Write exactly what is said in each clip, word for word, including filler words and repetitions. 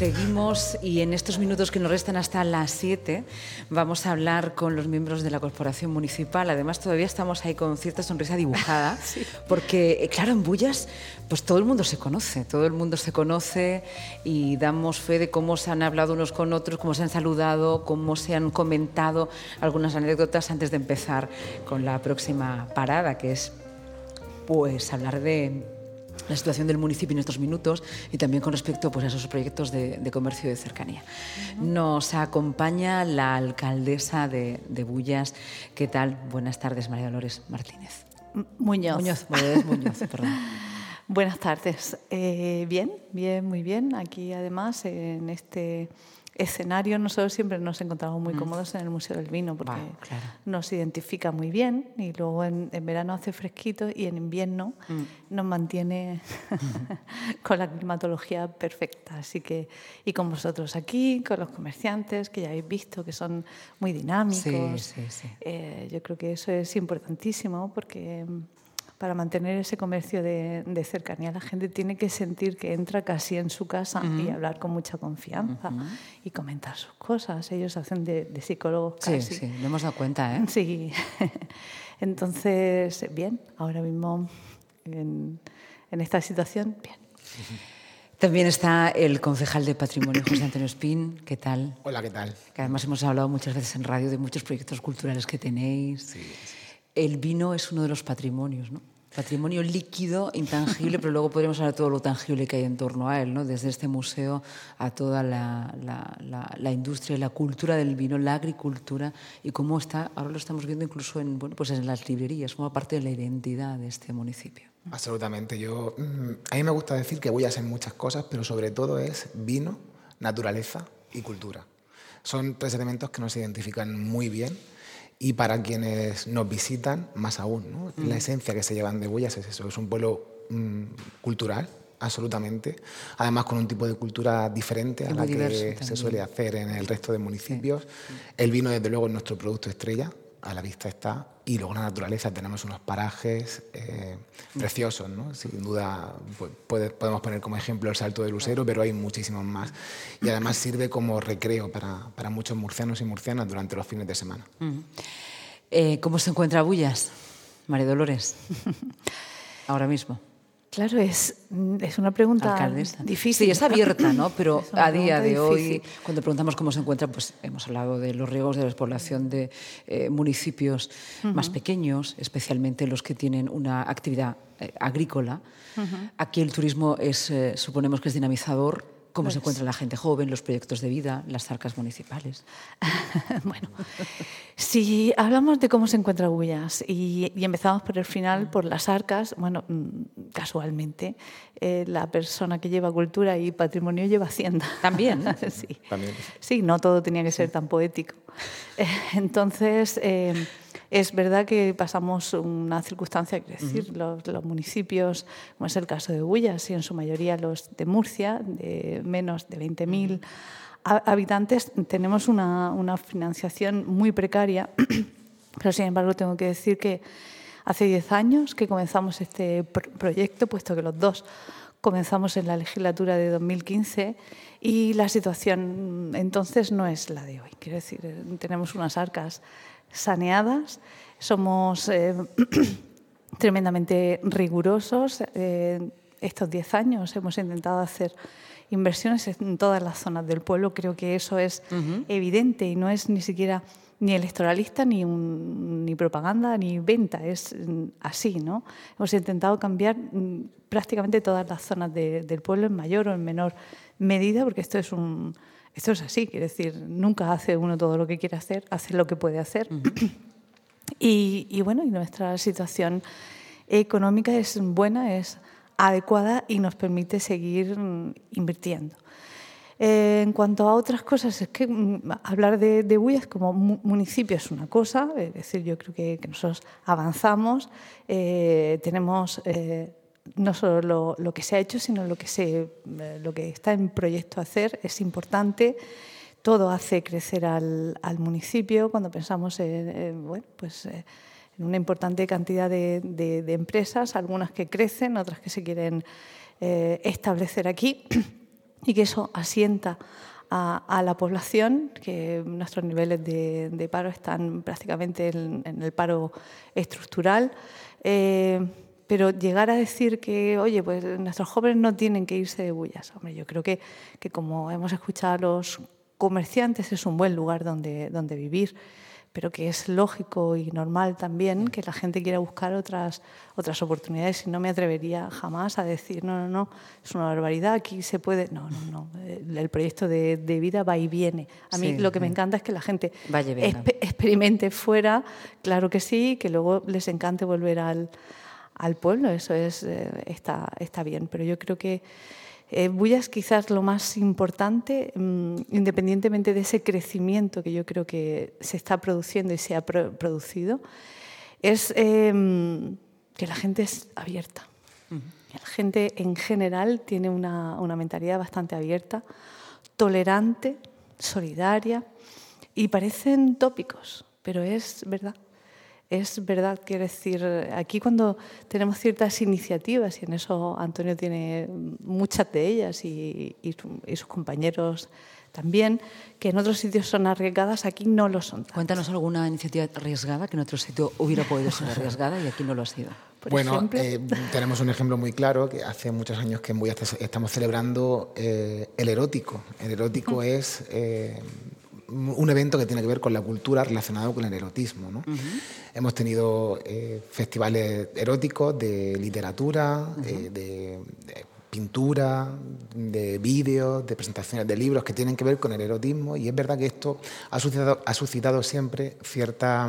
Seguimos y en estos minutos que nos restan hasta las siete vamos a hablar con los miembros de la Corporación Municipal. Además, todavía estamos ahí con cierta sonrisa dibujada, sí. Porque, claro, en Bullas pues todo el mundo se conoce, todo el mundo se conoce y damos fe de cómo se han hablado unos con otros, cómo se han saludado, cómo se han comentado algunas anécdotas antes de empezar con la próxima parada, que es pues hablar de la situación del municipio en estos minutos y también con respecto pues, a esos proyectos de, de comercio de cercanía. Uh-huh. Nos acompaña la alcaldesa de, de Bullas. ¿Qué tal? Buenas tardes, María Dolores Martínez. Muñoz. Muñoz, María Dolores Muñoz, perdón. Buenas tardes. Eh, bien, bien, muy bien. Aquí, además, en este escenario, nosotros siempre nos encontramos muy mm. cómodos en el Museo del Vino porque wow, claro. nos identifica muy bien y luego en, en verano hace fresquito y en invierno mm. nos mantiene mm. con la climatología perfecta. Así que, y con vosotros aquí, con los comerciantes que ya habéis visto que son muy dinámicos. Sí, sí, sí. Eh, yo creo que eso es importantísimo porque para mantener ese comercio de, de cercanía la gente tiene que sentir que entra casi en su casa uh-huh. y hablar con mucha confianza uh-huh. y comentar sus cosas. Ellos hacen de, de psicólogos casi. Sí, sí, lo hemos dado cuenta, ¿eh? Sí. Entonces, bien, ahora mismo en, en esta situación, bien. También está el concejal de Patrimonio, José Antonio Espín. ¿Qué tal? Hola, ¿qué tal? Que además hemos hablado muchas veces en radio de muchos proyectos culturales que tenéis. Sí, sí. El vino es uno de los patrimonios, ¿no? Patrimonio líquido, intangible, pero luego podríamos hablar de todo lo tangible que hay en torno a él, ¿no? Desde este museo a toda la, la, la, la industria y la cultura del vino, la agricultura y cómo está, ahora lo estamos viendo incluso en, bueno, pues en las librerías, como parte de la identidad de este municipio. Absolutamente. Yo, a mí me gusta decir que voy a hacer muchas cosas, pero sobre todo es vino, naturaleza y cultura. Son tres elementos que nos identifican muy bien. Y para quienes nos visitan, más aún, ¿no? Mm. La esencia que se llevan de Bullas es eso, es un pueblo mm, cultural, absolutamente. Además, con un tipo de cultura diferente a la que se suele hacer en el resto de municipios. Sí. El vino, desde luego, es nuestro producto estrella, a la vista está. Y luego la naturaleza, tenemos unos parajes eh, preciosos, ¿no? Sin duda, pues, puede, podemos poner como ejemplo el Salto del Lucero, pero hay muchísimos más. Y además sirve como recreo para, para muchos murcianos y murcianas durante los fines de semana. Uh-huh. eh, ¿Cómo se encuentra Bullas, María Dolores, ahora mismo? Claro, es, es una pregunta Alcaldesa. Difícil. Sí, es abierta, ¿no? Pero a día de difícil. hoy, cuando preguntamos cómo se encuentra, pues hemos hablado de los riesgos de despoblación de eh, municipios uh-huh. más pequeños, especialmente los que tienen una actividad eh, agrícola. Uh-huh. Aquí el turismo es, eh, suponemos que es dinamizador. ¿Cómo pues, se encuentra la gente joven, los proyectos de vida, las arcas municipales? Bueno, si hablamos de cómo se encuentra Bullas y, y empezamos por el final, por las arcas, bueno, casualmente, eh, la persona que lleva cultura y patrimonio lleva Hacienda. ¿También? Sí. ¿También? Sí, no todo tenía que ser tan poético. Eh, entonces, eh, es verdad que pasamos una circunstancia, quiero decir, uh-huh. los, los municipios, como es el caso de Bullas y en su mayoría los de Murcia, de menos de veinte mil uh-huh. habitantes, tenemos una, una financiación muy precaria, pero sin embargo tengo que decir que hace diez años que comenzamos este pro- proyecto, puesto que los dos comenzamos en la legislatura de dos mil quince y la situación entonces no es la de hoy. Quiero decir, tenemos unas arcas saneadas, somos eh, tremendamente rigurosos. Eh, estos diez años hemos intentado hacer inversiones en todas las zonas del pueblo. Creo que eso es uh-huh. evidente y no es ni siquiera ni electoralista, ni, un, ni propaganda, ni venta. Es así, ¿no? Hemos intentado cambiar prácticamente todas las zonas de, del pueblo en mayor o en menor medida, porque esto es un... Esto es así, quiere decir, nunca hace uno todo lo que quiere hacer, hace lo que puede hacer. Uh-huh. y, y bueno, y nuestra situación económica es buena, es adecuada y nos permite seguir invirtiendo. Eh, en cuanto a otras cosas, es que mm, hablar de, de Bullas como mu- municipio es una cosa, es decir, yo creo que, que nosotros avanzamos, eh, tenemos... Eh, no solo lo, lo que se ha hecho, sino lo que, se, lo que está en proyecto a hacer es importante. Todo hace crecer al, al municipio. Cuando pensamos en, en, bueno, pues, eh, en una importante cantidad de, de, de empresas, algunas que crecen, otras que se quieren eh, establecer aquí. y que eso asienta a, a la población, que nuestros niveles de, de paro están prácticamente en, en el paro estructural. Eh, pero llegar a decir que, oye, pues nuestros jóvenes no tienen que irse de Bullas, hombre, yo creo que, que como hemos escuchado a los comerciantes, es un buen lugar donde, donde vivir, pero que es lógico y normal también que la gente quiera buscar otras, otras oportunidades, y no me atrevería jamás a decir, no, no, no, es una barbaridad, aquí se puede... No, no, no, el proyecto de, de vida va y viene. A mí sí, lo que sí. me encanta es que la gente exp- experimente fuera, claro que sí, que luego les encante volver al, al pueblo, eso es, eh, está, está bien, pero yo creo que Eh, Bullas quizás lo más importante, mmm, independientemente de ese crecimiento que yo creo que se está produciendo y se ha pro producido, es eh, que la gente es abierta. Uh-huh. La gente en general tiene una, una mentalidad bastante abierta, tolerante, solidaria, y parecen tópicos, pero es verdad. Es verdad, quiero decir, aquí cuando tenemos ciertas iniciativas, y en eso Antonio tiene muchas de ellas y, y, y sus compañeros también, que en otros sitios son arriesgadas, aquí no lo son tanto. Cuéntanos alguna iniciativa arriesgada que en otro sitio hubiera podido ser arriesgada y aquí no lo ha sido. Por bueno, eh, tenemos un ejemplo muy claro, que hace muchos años que en Bullas estamos celebrando eh, el erótico. El erótico uh-huh. es... Eh, un evento que tiene que ver con la cultura relacionado con el erotismo, ¿no? Uh-huh. Hemos tenido eh, festivales eróticos de literatura, uh-huh. eh, de, de pintura, de vídeos, de presentaciones de libros que tienen que ver con el erotismo, y es verdad que esto ha suscitado, ha suscitado siempre cierta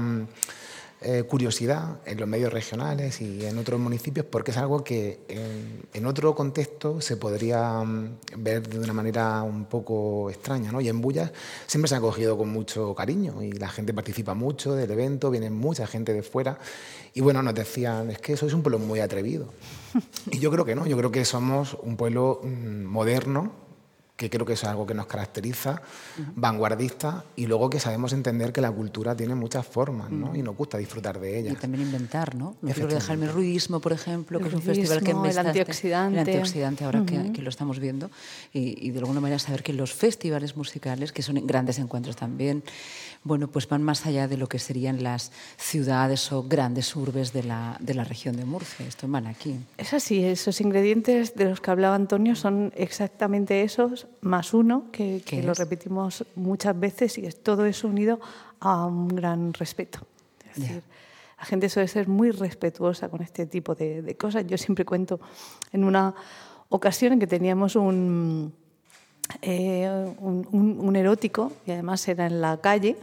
eh, curiosidad en los medios regionales y en otros municipios, porque es algo que en, en otro contexto se podría um, ver de una manera un poco extraña, ¿no? Y en Bullas siempre se ha acogido con mucho cariño y la gente participa mucho del evento, viene mucha gente de fuera y bueno, nos decían, es que sois un pueblo muy atrevido. Y yo creo que no, yo creo que somos un pueblo mm, moderno, que creo que es algo que nos caracteriza, uh-huh. vanguardista, y luego que sabemos entender que la cultura tiene muchas formas, ¿no? Uh-huh. Y nos gusta disfrutar de ellas. Y también inventar, ¿no? No quiero dejarme el ruidismo, por ejemplo, el que es un ruidismo, festival que me el antioxidante. El antioxidante, ahora uh-huh. que, que lo estamos viendo, y, y de alguna manera saber que los festivales musicales, que son grandes encuentros también, bueno, pues van más allá de lo que serían las ciudades o grandes urbes de la, de la región de Murcia. Esto van aquí. Es así, esos ingredientes de los que hablaba Antonio son exactamente esos, más uno, que, que lo repetimos muchas veces, y es todo eso unido a un gran respeto. Es decir, yeah. la gente suele ser muy respetuosa con este tipo de, de cosas. Yo siempre cuento en una ocasión en que teníamos un, eh, un, un, un erótico, y además era en la calle,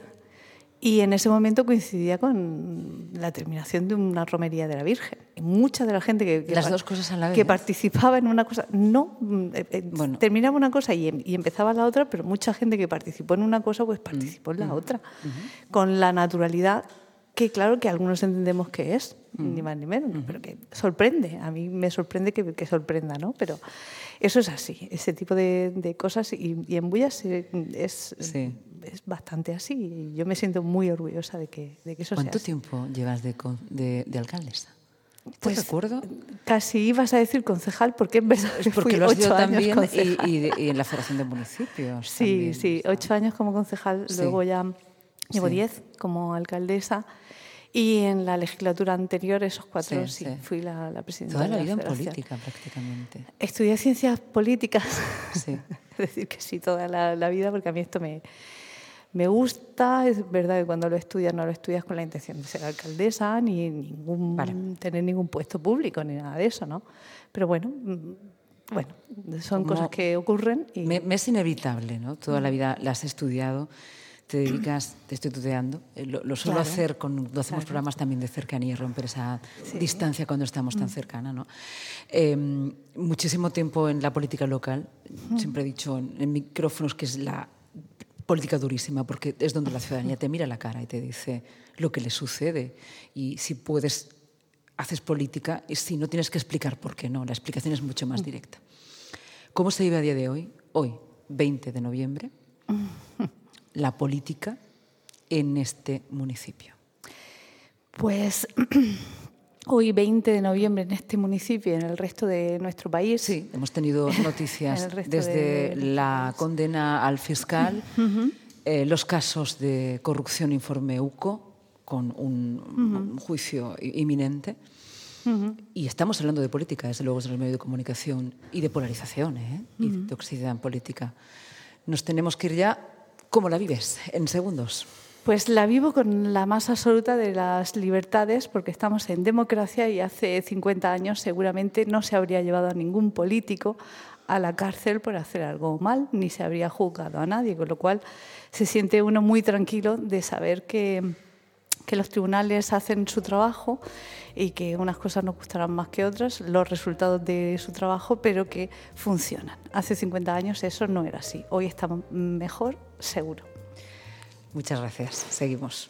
y en ese momento coincidía con la terminación de una romería de la Virgen. Y mucha de la gente que, que, Las dos cosas a la vez. que participaba en una cosa, no, eh, bueno. terminaba una cosa y, y empezaba la otra, pero mucha gente que participó en una cosa, pues participó mm. en la mm. otra, mm-hmm. con la naturalidad que claro que algunos entendemos que es, mm. ni más ni menos, mm. pero que sorprende. A mí me sorprende que, que sorprenda, ¿no? Pero eso es así, ese tipo de, de cosas, y, y en Bullas es... Sí. es bastante así, y yo me siento muy orgullosa de que, de que eso sea así. ¿Cuánto tiempo llevas de, de, de alcaldesa? ¿Te pues, recuerdo? Casi ibas a decir concejal, porque en verdad que porque fui lo has ocho años también concejal. Y, y, de, y en la Federación de Municipios. Sí, también, sí, ¿sabes? ocho años como concejal, sí. luego ya llevo sí. diez como alcaldesa, y en la legislatura anterior, esos cuatro, sí, sí, sí. fui la, la presidenta Toda de la la vida en Federación. política, prácticamente. Estudié ciencias políticas, sí. es decir, que sí, toda la, la vida, porque a mí esto me... Me gusta, es verdad que cuando lo estudias no lo estudias con la intención de ser alcaldesa ni ningún, vale. tener ningún puesto público ni nada de eso, ¿no? Pero bueno, bueno, son Como cosas que ocurren. Y... Me, me es inevitable, ¿no? Toda la vida la has estudiado, te dedicas, te estoy tuteando, lo, lo suelo claro. hacer cuando hacemos claro. programas también de cercanía, romper esa sí. distancia cuando estamos tan cercana, ¿no? Eh, muchísimo tiempo en la política local, mm. siempre he dicho en, en micrófonos que es la política durísima, porque es donde la ciudadanía te mira a la cara y te dice lo que le sucede, y si puedes haces política, y si no tienes que explicar por qué no, la explicación es mucho más directa. ¿Cómo se vive a día de hoy, hoy, veinte de noviembre, la política en este municipio? Pues hoy, veinte de noviembre, en este municipio y en el resto de nuestro país. Sí, hemos tenido noticias desde de la condena al fiscal, uh-huh. eh, los casos de corrupción informe U C O, con un, uh-huh. un juicio inminente. Uh-huh. Y estamos hablando de política, desde luego, desde el medio de comunicación, y de polarización, ¿eh? Uh-huh. y de toxicidad en política. Nos tenemos que ir ya. ¿Cómo la vives? En segundos. Pues la vivo con la más absoluta de las libertades, porque estamos en democracia y hace cincuenta años seguramente no se habría llevado a ningún político a la cárcel por hacer algo mal, ni se habría juzgado a nadie, con lo cual se siente uno muy tranquilo de saber que, que los tribunales hacen su trabajo y que unas cosas nos gustarán más que otras, los resultados de su trabajo, pero que funcionan. Hace cincuenta años eso no era así. Hoy estamos mejor, seguro. Muchas gracias. Seguimos.